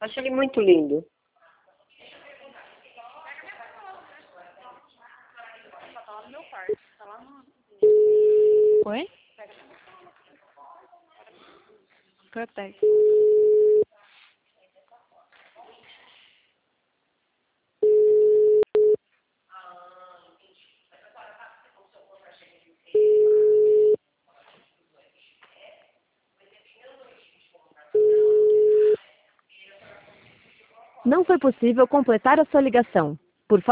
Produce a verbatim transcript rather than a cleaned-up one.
Acho ele muito lindo. Oi? Protege. Não foi possível completar a sua ligação.